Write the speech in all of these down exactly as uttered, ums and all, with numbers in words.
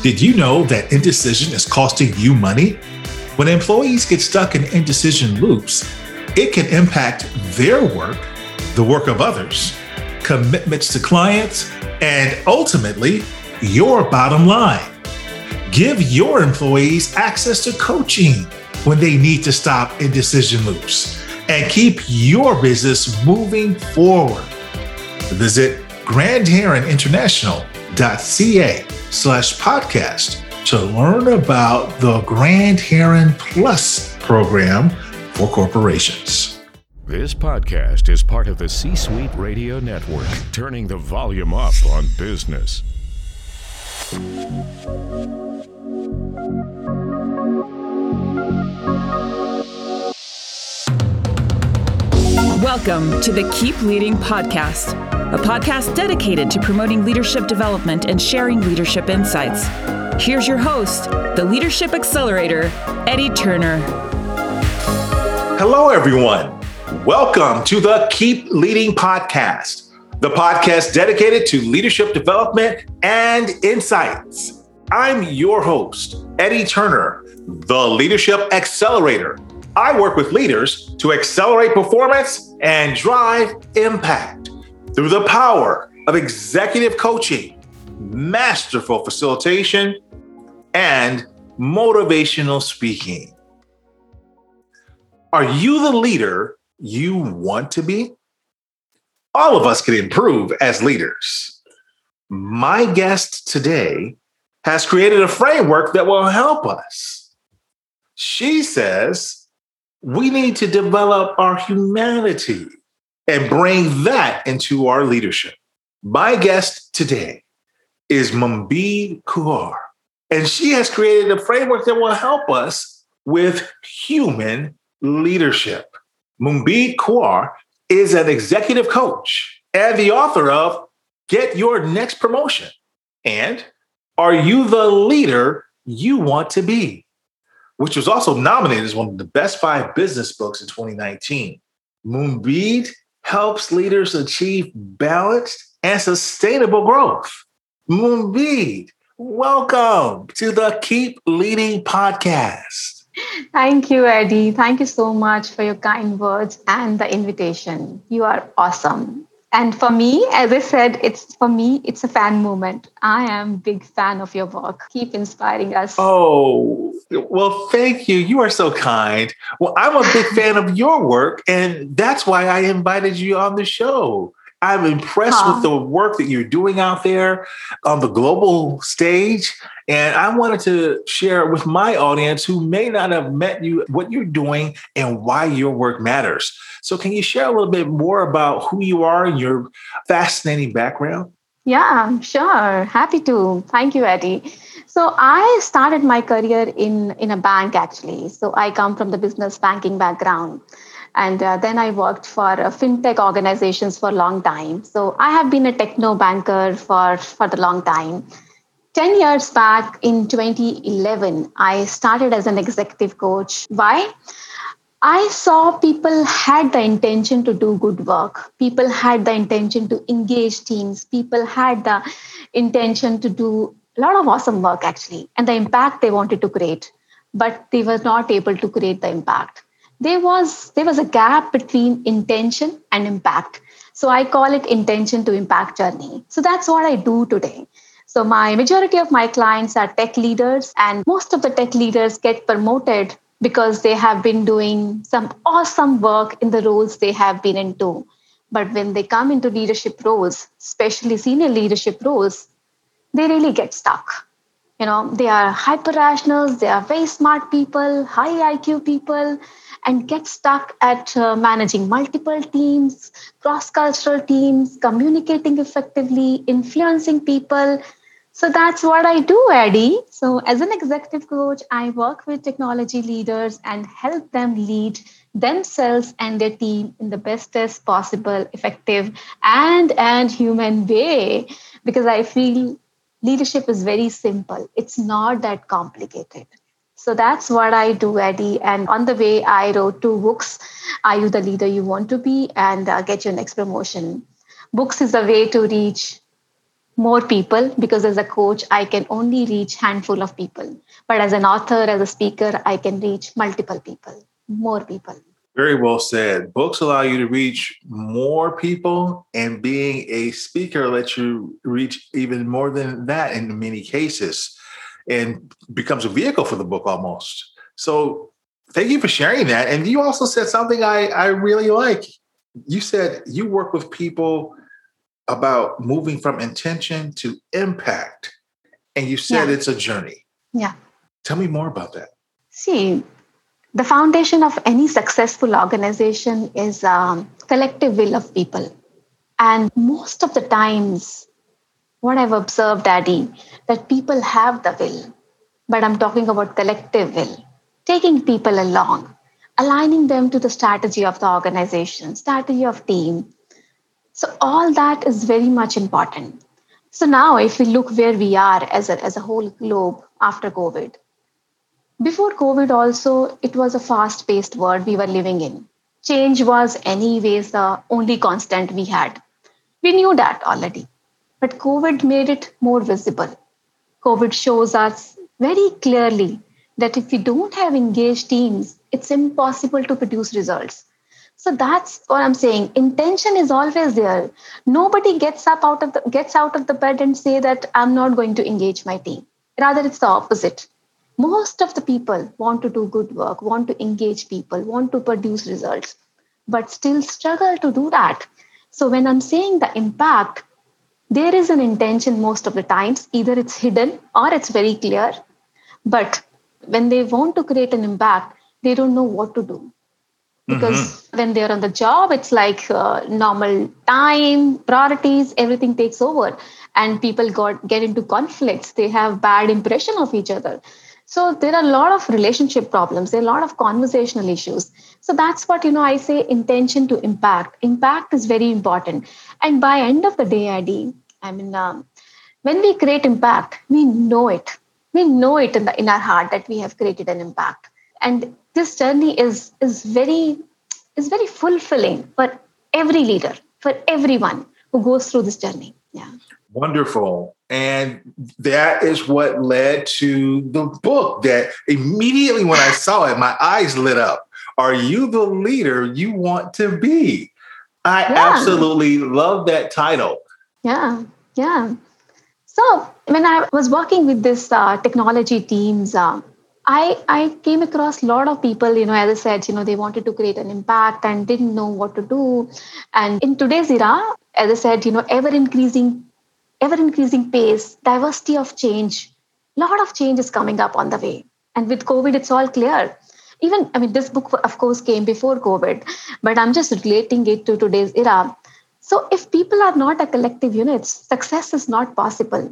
Did you know that indecision is costing you money? When employees get stuck in indecision loops, it can impact their work, the work of others, commitments to clients, and ultimately, your bottom line. Give your employees access to coaching when they need to stop indecision loops and keep your business moving forward. Visit grand heron international dot c a slash podcast to learn about the Grand Heron Plus program for corporations. This podcast is part of the C-Suite Radio Network, turning the volume up on business. Welcome to the Keep Leading Podcast, a podcast dedicated to promoting leadership development and sharing leadership insights. Here's your host, the Leadership Accelerator, Eddie Turner. Hello, everyone. Welcome to the Keep Leading Podcast, the podcast dedicated to leadership development and insights. I'm your host, Eddie Turner, the Leadership Accelerator. I work with leaders to accelerate performance and drive impact through the power of executive coaching, masterful facilitation, and motivational speaking. Are you the leader you want to be? All of us can improve as leaders. My guest today has created a framework that will help us. She says, we need to develop our humanity and bring that into our leadership. My guest today is Mumbeed Kaur, and she has created a framework that will help us with human leadership. Mumbeed Kaur is an executive coach and the author of Get Your Next Promotion and Are You the Leader You Want to Be?, which was also nominated as one of the best five business books in twenty nineteen. Mumbeed helps leaders achieve balanced and sustainable growth. Mumbeed, welcome to the Keep Leading Podcast. Thank you, Eddie. Thank you so much for your kind words and the invitation. You are awesome. And for me, as I said, it's for me, it's a fan moment. I am a big fan of your work. Keep inspiring us. Oh, well, thank you. You are so kind. Well, I'm a big fan of your work, and that's why I invited you on the show. I'm impressed huh. with the work that you're doing out there on the global stage. And I wanted to share with my audience who may not have met you, what you're doing and why your work matters. So can you share a little bit more about who you are and your fascinating background? Yeah, sure. Happy to. Thank you, Eddie. So I started my career in, in a bank, actually. So I come from the business banking background. And uh, then I worked for uh, fintech organizations for a long time. So I have been a techno banker for, for the long time. ten years back in twenty eleven, I started as an executive coach. Why? I saw people had the intention to do good work. People had the intention to engage teams. People had the intention to do a lot of awesome work, actually, and the impact they wanted to create, but they were not able to create the impact. There was, there was a gap between intention and impact. So I call it intention to impact journey. So that's what I do today. So my majority of my clients are tech leaders, and most of the tech leaders get promoted because they have been doing some awesome work in the roles they have been into. But when they come into leadership roles, especially senior leadership roles, they really get stuck. You know, they are hyper rationals, they are very smart people, high I Q people, and get stuck at uh, managing multiple teams, cross-cultural teams, communicating effectively, influencing people. So that's what I do, Eddie. So as an executive coach, I work with technology leaders and help them lead themselves and their team in the bestest possible, effective, and, and human way. Because I feel leadership is very simple. It's not that complicated. So that's what I do, Eddie. And on the way, I wrote two books, Are You the Leader You Want to Be? And uh, Get Your Next Promotion. Books is a way to reach more people, because as a coach, I can only reach handful of people. But as an author, as a speaker, I can reach multiple people, more people. Very well said. Books allow you to reach more people, and being a speaker lets you reach even more than that in many cases, and becomes a vehicle for the book almost. So thank you for sharing that. And you also said something I, I really like. You said you work with people about moving from intention to impact. And you said Yeah. it's a journey. Yeah. Tell me more about that. See, the foundation of any successful organization is um, collective will of people. And most of the times, what I've observed, Daddy, that people have the will, but I'm talking about collective will, taking people along, aligning them to the strategy of the organization, strategy of team. So all that is very much important. So now, if we look where we are as a, as a whole globe after COVID, before COVID, also, it was a fast paced world we were living in. Change was, anyways, the only constant we had. We knew that already. But COVID made it more visible. COVID shows us very clearly that if we don't have engaged teams, it's impossible to produce results. So that's what I'm saying. Intention is always there. Nobody gets up out of the gets out of the bed and say that I'm not going to engage my team. Rather, it's the opposite. Most of the people want to do good work, want to engage people, want to produce results, but still struggle to do that. So when I'm saying the impact, there is an intention most of the times. Either it's hidden or it's very clear. But when they want to create an impact, they don't know what to do. Because Mm-hmm. when they're on the job, it's like uh, normal time, priorities, everything takes over. And people got get into conflicts. They have bad impression of each other. So there are a lot of relationship problems. There are a lot of conversational issues. So that's what, you know, I say intention to impact. Impact is very important. And by end of the day, Adi, I mean, um, when we create impact, we know it. We know it in, the, in our heart that we have created an impact. And this journey is, is very is very fulfilling for every leader, for everyone who goes through this journey. Yeah. Wonderful. And that is what led to the book that immediately when I saw it, my eyes lit up. Are you the leader you want to be? I Yeah. absolutely love that title. Yeah. Yeah. So when I was working with this uh, technology teams, uh, I, I came across a lot of people, you know, as I said, you know, they wanted to create an impact and didn't know what to do. And in today's era, as I said, you know, ever increasing ever increasing pace, diversity of change, a lot of change is coming up on the way. And with COVID, it's all clear. Even, I mean, this book, of course, came before COVID, but I'm just relating it to today's era. So if people are not a collective unit, success is not possible.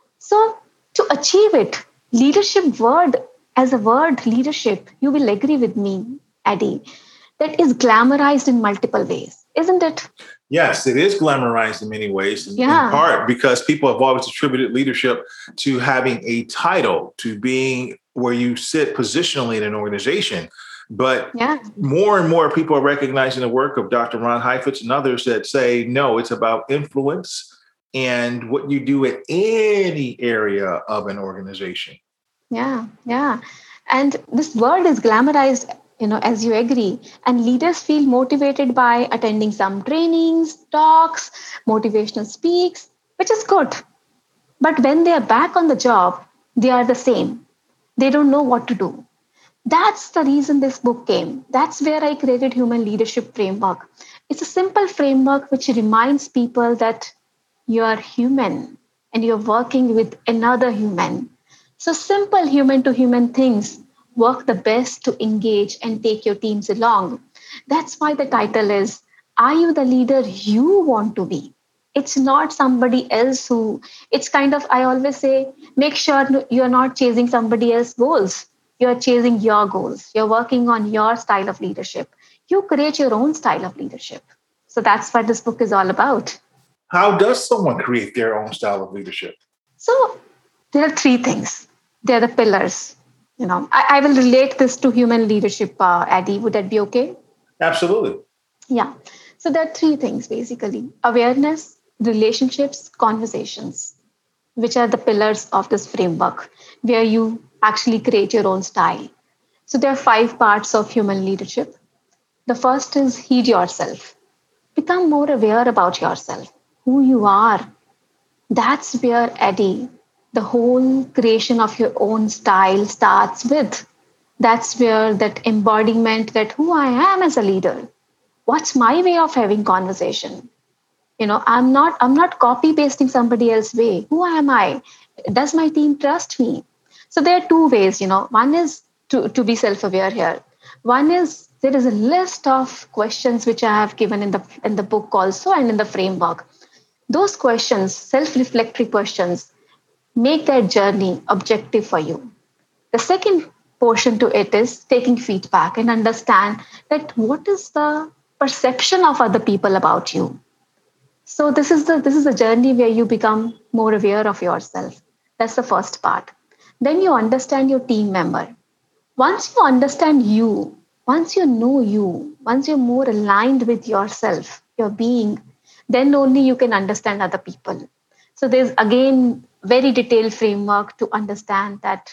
So to achieve it, leadership word, as a word, leadership, you will agree with me, Adi, that is glamorized in multiple ways, isn't it? Yes, it is glamorized in many ways, in, Yeah. in part because people have always attributed leadership to having a title, to being where you sit positionally in an organization. But Yeah. more and more people are recognizing the work of Doctor Ron Heifetz and others that say, no, it's about influence and what you do in any area of an organization. Yeah, yeah. And this word is glamorized, you know, as you agree. And leaders feel motivated by attending some trainings, talks, motivational speaks, which is good. But when they are back on the job, they are the same. They don't know what to do. That's the reason this book came. That's where I created Human Leadership Framework. It's a simple framework which reminds people that you are human and you're working with another human. So simple human to human things work the best to engage and take your teams along. That's why the title is Are You the Leader You Want to Be? It's not somebody else who, it's kind of, I always say, make sure you're not chasing somebody else's goals. You're chasing your goals. You're working on your style of leadership. You create your own style of leadership. So that's what this book is all about. How does someone create their own style of leadership? So there are three things. They're the pillars. You know, I, I will relate this to human leadership, uh, Adi. Would that be okay? Absolutely. Yeah. So there are three things basically: awareness, relationships, conversations, which are the pillars of this framework, where you actually create your own style. So there are five parts of human leadership. The first is heed yourself. Become more aware about yourself, who you are. That's where, Eddie, the whole creation of your own style starts with. That's where that embodiment, that who I am as a leader. What's my way of having conversation? You know, i'm not i'm not copy pasting somebody else's way. Who am I? Does my team trust me? So there are two ways. You know, one is to, to be self-aware here. One is there is a list of questions which I have given in the in the book also and in the framework. Those questions, self-reflectory questions, make that journey objective for you. The second portion to it is taking feedback and understand that what is the perception of other people about you. So this is the this is a journey where you become more aware of yourself. That's the first part. Then you understand your team member. Once you understand you, once you know you, once you're more aligned with yourself, your being, then only you can understand other people. So there's again very detailed framework to understand that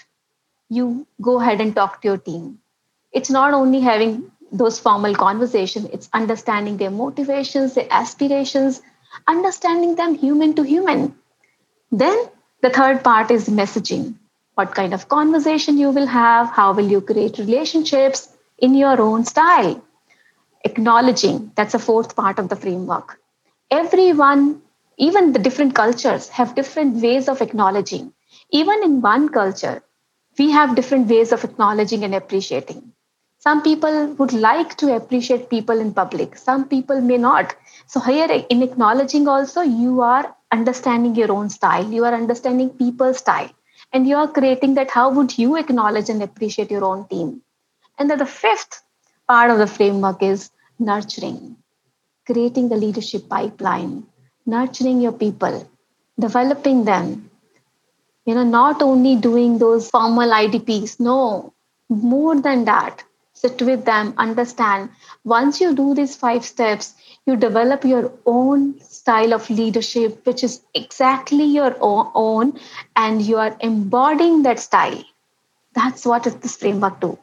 you go ahead and talk to your team. It's not only having those formal conversations, it's understanding their motivations, their aspirations, understanding them human to human. Then the third part is messaging. What kind of conversation you will have, how will you create relationships in your own style? Acknowledging, that's a fourth part of the framework. Everyone, even the different cultures, have different ways of acknowledging. Even in one culture, we have different ways of acknowledging and appreciating. Some people would like to appreciate people in public. Some people may not. So here in acknowledging also, you are understanding your own style. You are understanding people's style. And you are creating that how would you acknowledge and appreciate your own team. And then the fifth part of the framework is nurturing, creating the leadership pipeline, nurturing your people, developing them. You know, not only doing those formal I D Ps, no, more than that. Sit with them, understand. Once you do these five steps, you develop your own style of leadership, which is exactly your own, and you are embodying that style. That's what this framework do.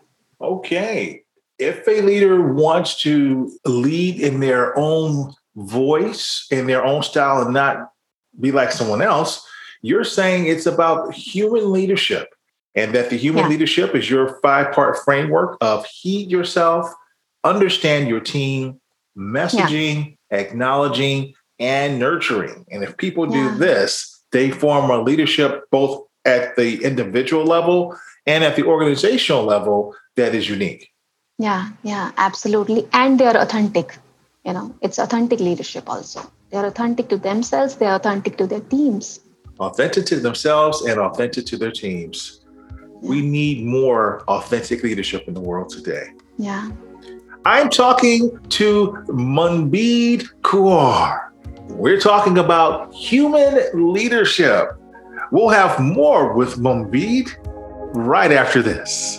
Okay. If a leader wants to lead in their own voice, in their own style, and not be like someone else, you're saying it's about human leadership. And that the human yeah. leadership is your five-part framework of heed yourself, understand your team, messaging, yeah. acknowledging, and nurturing. And if people do yeah. this, they form a leadership both at the individual level and at the organizational level that is unique. Yeah, yeah, absolutely. And they're authentic. You know, it's authentic leadership also. They're authentic to themselves. They're authentic to their teams. Authentic to themselves and authentic to their teams. We need more authentic leadership in the world today. Yeah. I'm talking to Manbir Kaur. We're talking about human leadership. We'll have more with Manbir right after this.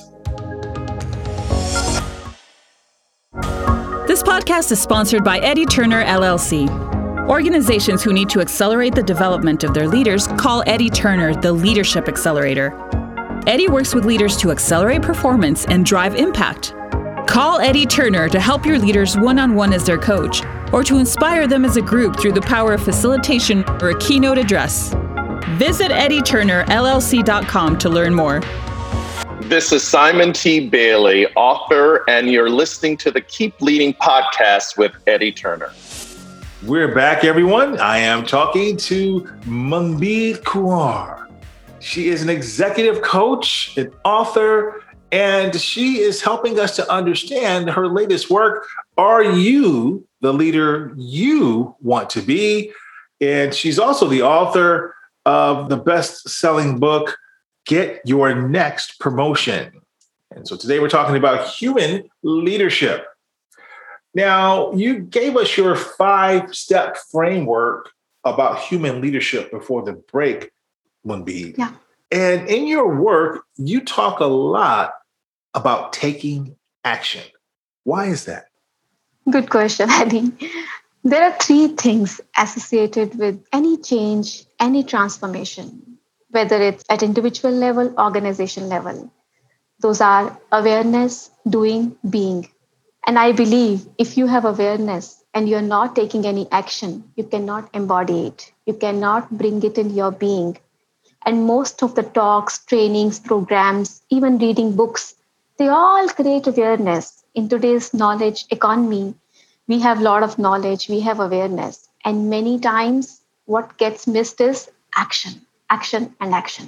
This podcast is sponsored by Eddie Turner, L L C. Organizations who need to accelerate the development of their leaders call Eddie Turner the Leadership Accelerator. Eddie works with leaders to accelerate performance and drive impact. Call Eddie Turner to help your leaders one-on-one as their coach, or to inspire them as a group through the power of facilitation or a keynote address. Visit eddie turner l l c dot com to learn more. This is Simon T. Bailey, author, and you're listening to the Keep Leading podcast with Eddie Turner. We're back, everyone. I am talking to Manbir Kaur. She is an executive coach, an author, and she is helping us to understand her latest work. Are you the leader you want to be? And she's also the author of the best-selling book, Get Your Next Promotion. And so today we're talking about human leadership. Now, you gave us your five-step framework about human leadership before the break, Manbir. Yeah. And in your work, you talk a lot about taking action. Why is that? Good question, Eddie. There are three things associated with any change, any transformation, whether it's at individual level, organization level. Those are awareness, doing, being. And I believe if you have awareness and you're not taking any action, you cannot embody it. You cannot bring it in your being. And most of the talks, trainings, programs, even reading books, they all create awareness. In today's knowledge economy, we have a lot of knowledge, we have awareness. And many times, what gets missed is action, action, and action.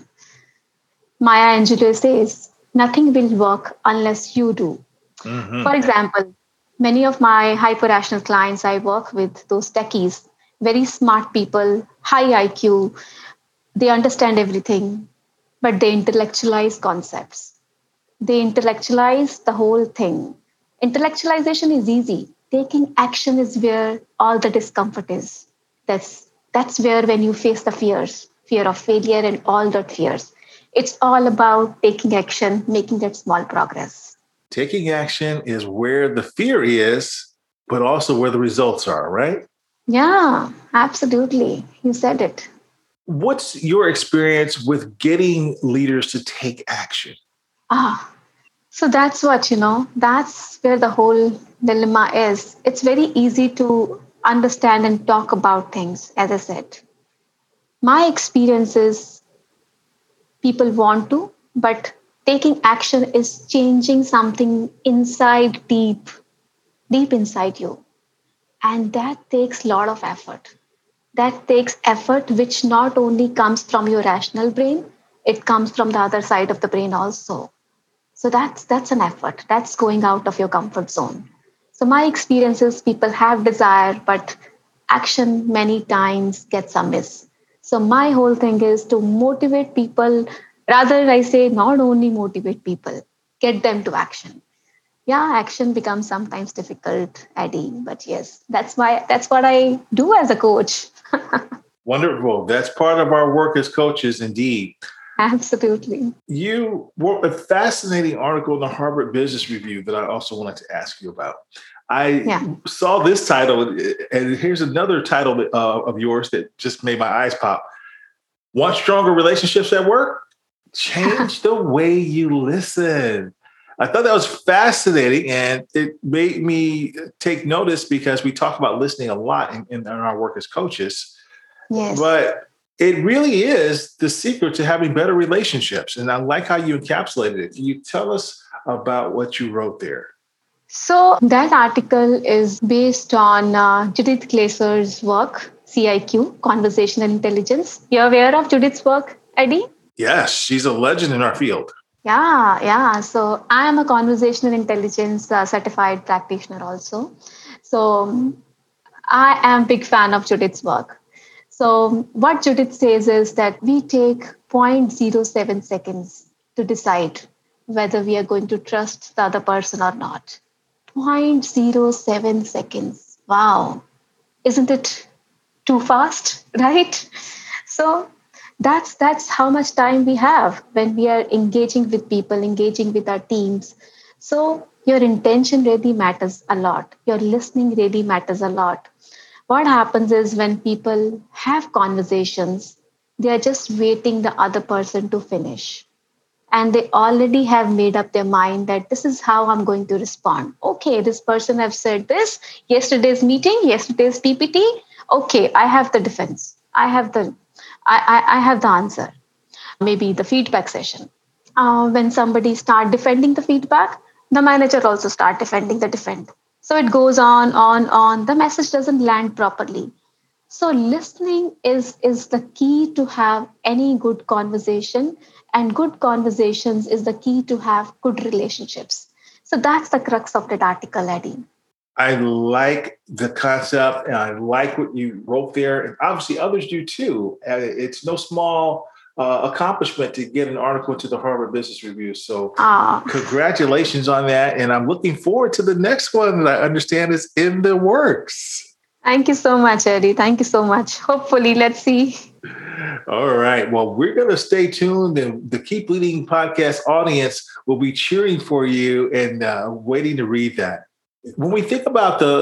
Maya Angelou says, nothing will work unless you do. Mm-hmm. For example, many of my hyper rational clients I work with, those techies, very smart people, high I Q, they understand everything, but they intellectualize concepts. They intellectualize the whole thing. Intellectualization is easy. Taking action is where all the discomfort is. That's that's where when you face the fears, fear of failure and all that fears. It's all about taking action, making that small progress. Taking action is where the fear is, but also where the results are, right? Yeah, absolutely. You said it. What's your experience with getting leaders to take action? Ah, so that's what, you know, that's where the whole dilemma is. It's very easy to understand and talk about things, as I said. My experience is people want to, but taking action is changing something inside deep, deep inside you. And that takes a lot of effort. That takes effort, which not only comes from your rational brain, it comes from the other side of the brain also. So that's that's an effort. That's going out of your comfort zone. So my experience is people have desire, but action many times gets amiss. So my whole thing is to motivate people. Rather, I say not only motivate people, get them to action. Yeah, action becomes sometimes difficult, Eddie. But yes, that's why that's what I do as a coach. Wonderful. That's part of our work as coaches, indeed. Absolutely. You wrote a fascinating article in the Harvard Business Review that I also wanted to ask you about. I yeah. saw this title, and here's another title uh, of yours that just made my eyes pop. Want stronger relationships at work? Change the way you listen. I thought that was fascinating, and it made me take notice because we talk about listening a lot in, in our work as coaches. Yes. But it really is the secret to having better relationships. And I like how you encapsulated it. Can you tell us about what you wrote there? So that article is based on uh, Judith Glaser's work, C I Q, Conversational Intelligence. You're aware of Judith's work, Eddie? Yes, she's a legend in our field. Yeah, yeah. So I am a conversational intelligence uh, certified practitioner also. So I am a big fan of Judith's work. So what Judith says is that we take zero point zero seven seconds to decide whether we are going to trust the other person or not. zero point zero seven seconds. Wow. Isn't it too fast, right? So that's that's how much time we have when we are engaging with people, engaging with our teams. So your intention really matters a lot. Your listening really matters a lot. What happens is when people have conversations, they are just waiting the other person to finish. And they already have made up their mind that this is how I'm going to respond. Okay, this person have said this, yesterday's meeting, yesterday's P P T. Okay, I have the defense. I have the, I, I, I have the answer. Maybe the feedback session. Uh, when somebody start defending the feedback, the manager also start defending the defend. So it goes on, on, on. The message doesn't land properly. So listening is, is the key to have any good conversation, and good conversations is the key to have good relationships. So that's the crux of that article, Eddie. I like the concept, and I like what you wrote there, and obviously others do too. And it's no small uh, accomplishment to get an article to the Harvard Business Review. So ah. Congratulations on that. And I'm looking forward to the next one that I understand is in the works. Thank you so much, Eddie. Thank you so much. Hopefully, let's see. All right. Well, we're going to stay tuned, and the Keep Leading podcast audience will be cheering for you and uh, waiting to read that. When we think about the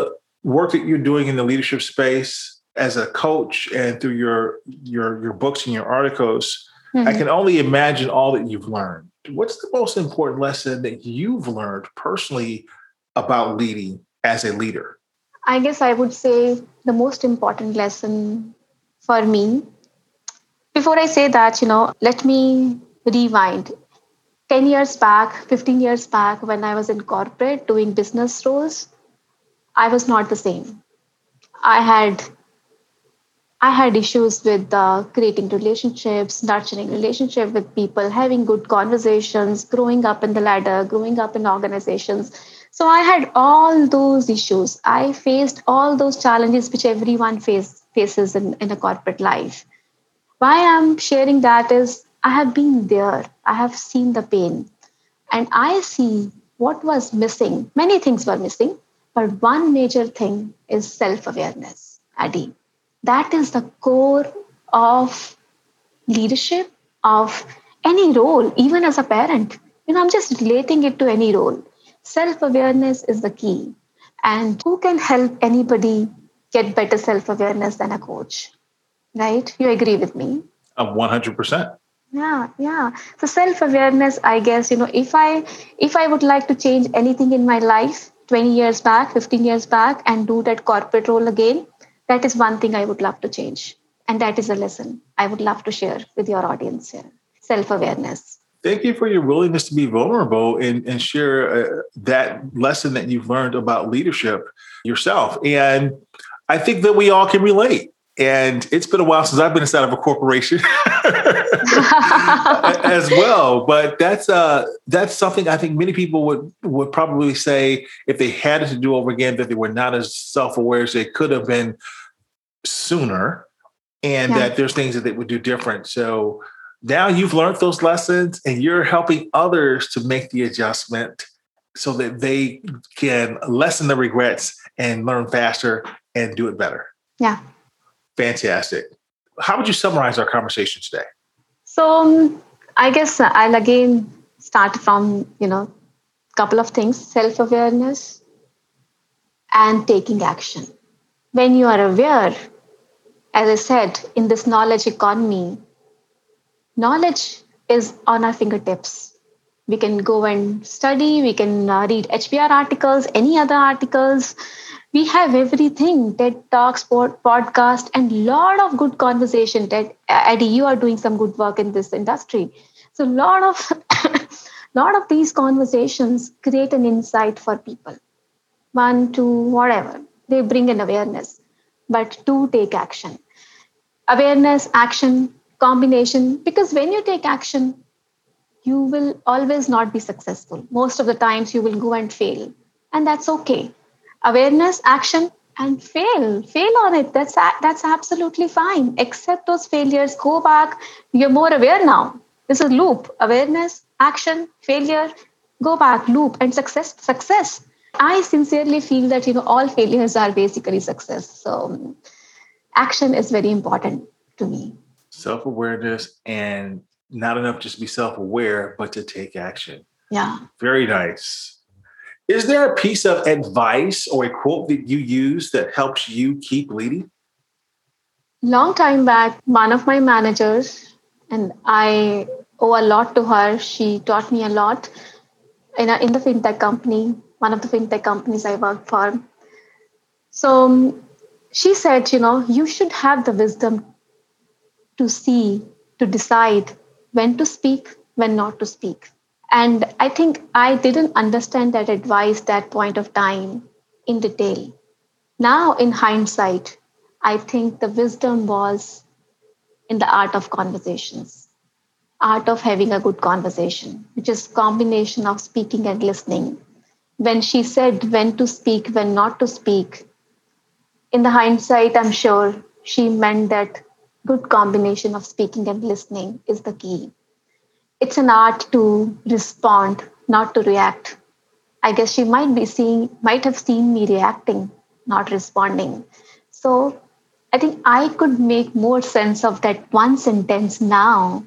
work that you're doing in the leadership space as a coach and through your your your books and your articles, mm-hmm. I can only imagine all that you've learned. What's the most important lesson that you've learned personally about leading as a leader? I guess I would say the most important lesson for me, before I say that, you know, let me rewind. ten years back, fifteen years back, when I was in corporate doing business roles, I was not the same. I had I had issues with uh, creating relationships, nurturing relationship with people, having good conversations, growing up in the ladder, growing up in organizations. So I had all those issues. I faced all those challenges which everyone face, faces in, in a corporate life. Why I'm sharing that is I have been there. I have seen the pain. And I see what was missing. Many things were missing, but one major thing is self-awareness, Adi. That is the core of leadership, of any role, even as a parent. You know, I'm just relating it to any role. Self-awareness is the key. And who can help anybody get better self-awareness than a coach? Right? You agree with me? Uh, one hundred percent. Yeah, yeah. So self-awareness, I guess, you know, if I if I would like to change anything in my life twenty years back, fifteen years back, and do that corporate role again, that is one thing I would love to change. And that is a lesson I would love to share with your audience here. Self-awareness. Thank you for your willingness to be vulnerable and, and share uh, that lesson that you've learned about leadership yourself. And I think that we all can relate. And it's been a while since I've been inside of a corporation as well. But that's uh, that's something I think many people would, would probably say if they had it to do over again, that they were not as self-aware as they could have been sooner, and yeah. that there's things that they would do different. So now you've learned those lessons and you're helping others to make the adjustment so that they can lessen the regrets and learn faster and do it better. Yeah. Fantastic. How would you summarize our conversation today? So um, I guess I'll again start from, you know, a couple of things, self-awareness and taking action. When you are aware, as I said, in this knowledge economy, knowledge is on our fingertips. We can go and study, we can uh, read H B R articles, any other articles. We have everything, TED Talks, podcast, and a lot of good conversation. TED, Eddie, you are doing some good work in this industry. So a lot of, lot of these conversations create an insight for people. One, two, whatever. They bring an awareness, but two, take action. Awareness, action, combination, because when you take action, you will always not be successful. Most of the times you will go and fail, and that's okay. Awareness, action, and fail. Fail on it. That's that's absolutely fine. Accept those failures. Go back. You're more aware now. This is loop. Awareness, action, failure, go back, loop, and success, success. I sincerely feel that, you know, all failures are basically success. So action is very important to me. Self-awareness, and not enough just to be self-aware, but to take action. Yeah. Very nice. Is there a piece of advice or a quote that you use that helps you keep leading? Long time back, one of my managers, and I owe a lot to her. She taught me a lot in, a, in the fintech company, one of the fintech companies I worked for. So um, she said, you know, you should have the wisdom to see, to decide when to speak, when not to speak. And I think I didn't understand that advice that point of time in detail. Now, in hindsight, I think the wisdom was in the art of conversations, art of having a good conversation, which is combination of speaking and listening. When she said when to speak, when not to speak, in the hindsight, I'm sure she meant that good combination of speaking and listening is the key. It's an art to respond, not to react. I guess she might be seeing, might have seen me reacting, not responding. So I think I could make more sense of that one sentence now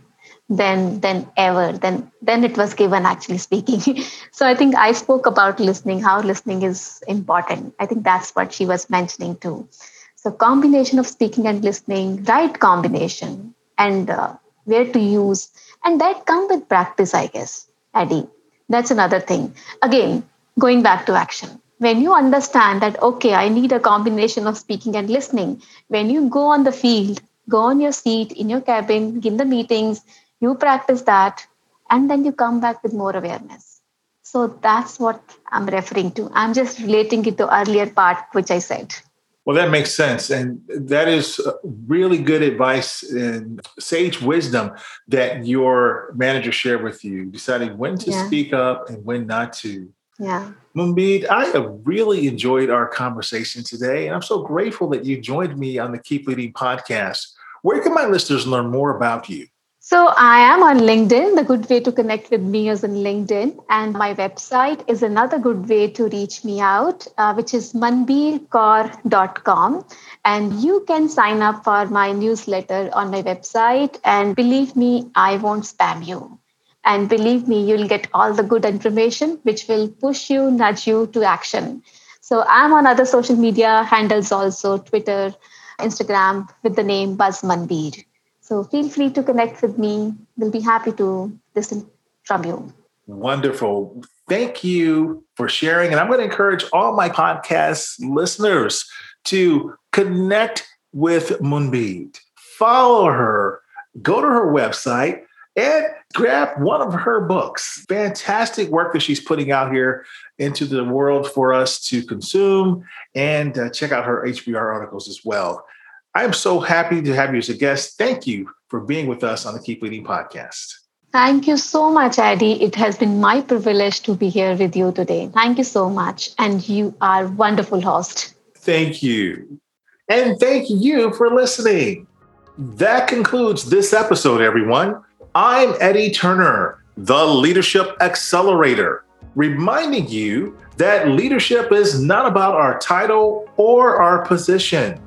than than ever. Then then it was given actually speaking. So I think I spoke about listening, how listening is important. I think that's what she was mentioning too. So combination of speaking and listening, right combination, and uh, where to use, and that come with practice, I guess, Eddie. That's another thing. Again, going back to action. When you understand that, okay, I need a combination of speaking and listening, when you go on the field, go on your seat, in your cabin, in the meetings, you practice that, and then you come back with more awareness. So that's what I'm referring to. I'm just relating it to earlier part, which I said. Well, that makes sense. And that is really good advice and sage wisdom that your manager shared with you, deciding when to yeah. speak up and when not to. Yeah. Moonbead, I have really enjoyed our conversation today. And I'm so grateful that you joined me on the Keep Leading podcast. Where can my listeners learn more about you? So I am on LinkedIn. The good way to connect with me is in LinkedIn. And my website is another good way to reach me out, uh, which is manbir kaur dot com. And you can sign up for my newsletter on my website. And believe me, I won't spam you. And believe me, you'll get all the good information, which will push you, nudge you to action. So I'm on other social media handles also, Twitter, Instagram, with the name Buzz Manbir. So feel free to connect with me. We'll be happy to listen from you. Wonderful. Thank you for sharing. And I'm going to encourage all my podcast listeners to connect with Moonbead. Follow her, go to her website, and grab one of her books. Fantastic work that she's putting out here into the world for us to consume, and uh, check out her H B R articles as well. I'm so happy to have you as a guest. Thank you for being with us on the Keep Leading podcast. Thank you so much, Eddie. It has been my privilege to be here with you today. Thank you so much. And you are a wonderful host. Thank you. And thank you for listening. That concludes this episode, everyone. I'm Eddie Turner, the Leadership Accelerator, reminding you that leadership is not about our title or our position.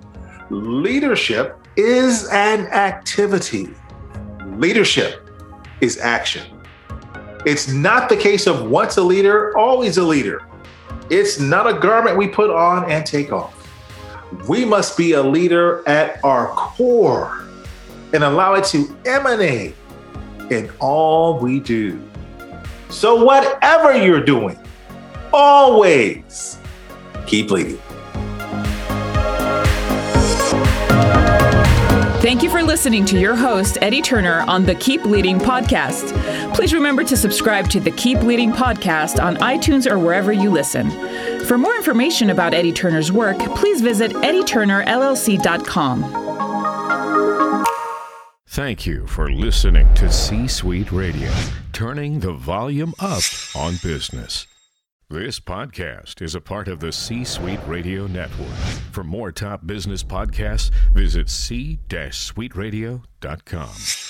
Leadership is an activity. Leadership is action. It's not the case of once a leader, always a leader. It's not a garment we put on and take off. We must be a leader at our core and allow it to emanate in all we do. So whatever you're doing, always keep leading. Thank you for listening to your host, Eddie Turner, on the Keep Leading podcast. Please remember to subscribe to the Keep Leading podcast on iTunes or wherever you listen. For more information about Eddie Turner's work, please visit eddie turner l l c dot com. Thank you for listening to C-Suite Radio, turning the volume up on business. This podcast is a part of the C-Suite Radio Network. For more top business podcasts, visit c suite radio dot com.